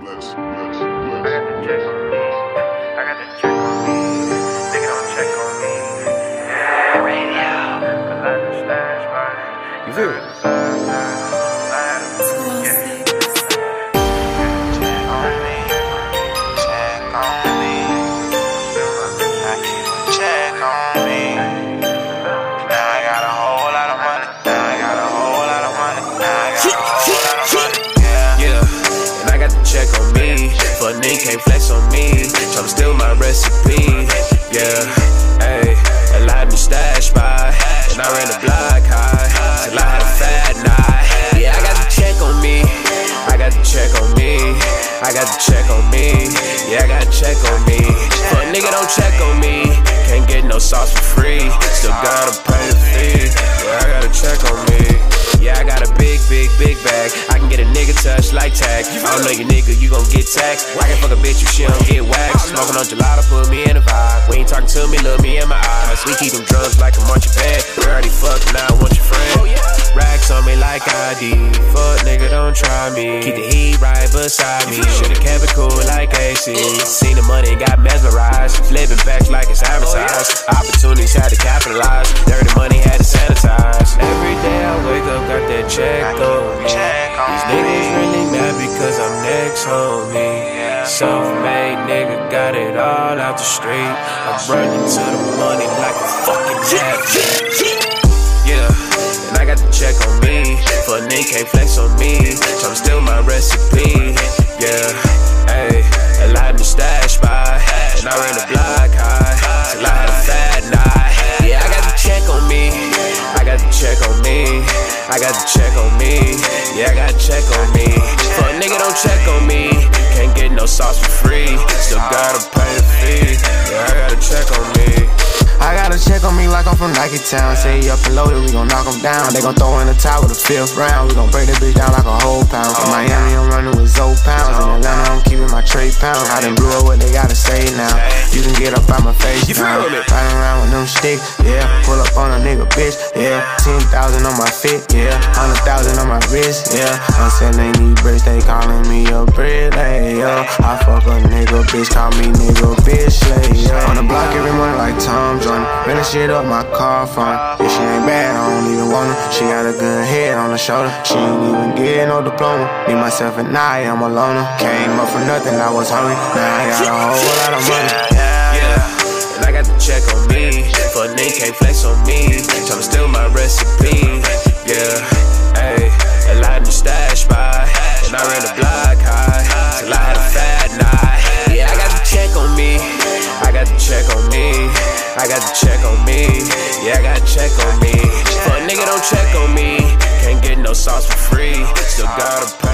bless. I got the check on me. I got the check on me. Nigga don't check on me. Radio. I like the stash, man. You feel it? Check on me, but nigga can't flex on me. Tryna steal my recipe, yeah. Ayy, allowed me stash by, and I ran the block high till I had a fat night. Yeah, I got the check on me, I got the check on me, I got the check on me. Yeah, I got the check on me, but nigga don't check on me. Can't get no sauce for free, still gotta pay the fee. Yeah, I got a check on me. Yeah, I got a big bag. I can get a nigga touch like tag. I don't know you nigga, you gon' get taxed. I can fuck a bitch if she don't get waxed. Smoking on gelato, put me in a vibe. We ain't talking to me, look me in my eyes. We keep them drugs like a marching band. We already fucked, now I want your friend. Racks on me like ID. Fuck nigga, don't try me. Keep the heat right beside me. Should've kept it cool like AC. Seen the money and got mesmerized. Flipping packs like it's advertised. Opportunities had to capitalize. Dirty money had to sanitize. Every day I wake up, got that check on me. These niggas really mad because I'm next, homie. Self-made nigga, got it all out the street. I'm running to the money like a fucking athlete. Yeah, and I got the check on me, but nigga can't flex on me. Tryna steal my recipe, yeah. Ayy, allowed me stash by, and I ran the block high till I had a fat night. Yeah, I got the check on me, I got the check on me, I got the check on me. Yeah, I got a check on me, but nigga don't check on me. Can't get no sauce for free, still gotta pay the fee. Yeah, I got a check on me. I got a check on me like I'm from Nike Town. Say he up and loaded, we gon' knock him down. They gon' throw in the towel with the 5th round. We gon' break that bitch down like a whole pound. In Miami, I'm running with Zoe pounds. In Atlanta, I'm keeping my trade pounds. I done blew up what they gotta say now. You can get up out my face now. Riding around with them sticks, yeah. Pull up on a nigga, bitch, yeah. 10,000 on my fit, yeah. 100,000 on my wrist, yeah. I'm selling these bricks, they calling me a brick, yo. I fuck a nigga, bitch, call me nigga, bitch, yeah. On the block every morning like Tom Jones. Ran the shit up my car phone. If she ain't bad, I don't even want her. She got a good head on her shoulder. She ain't even get no diploma. Me, myself, and I'm a loner. Came up for nothing, I was hungry. Now I got a whole lot of money. Yeah, and I got the check on me, but nigga can't flex on me. Tryna steal my recipe, yeah. Ayy, allowed me stash by, and I ran the block high till I had a fat night. Yeah, I got the check on me, I got the check on me, I got the check on me. Yeah, I got a check on me, but nigga don't check on me. Can't get no sauce for free, still gotta pay.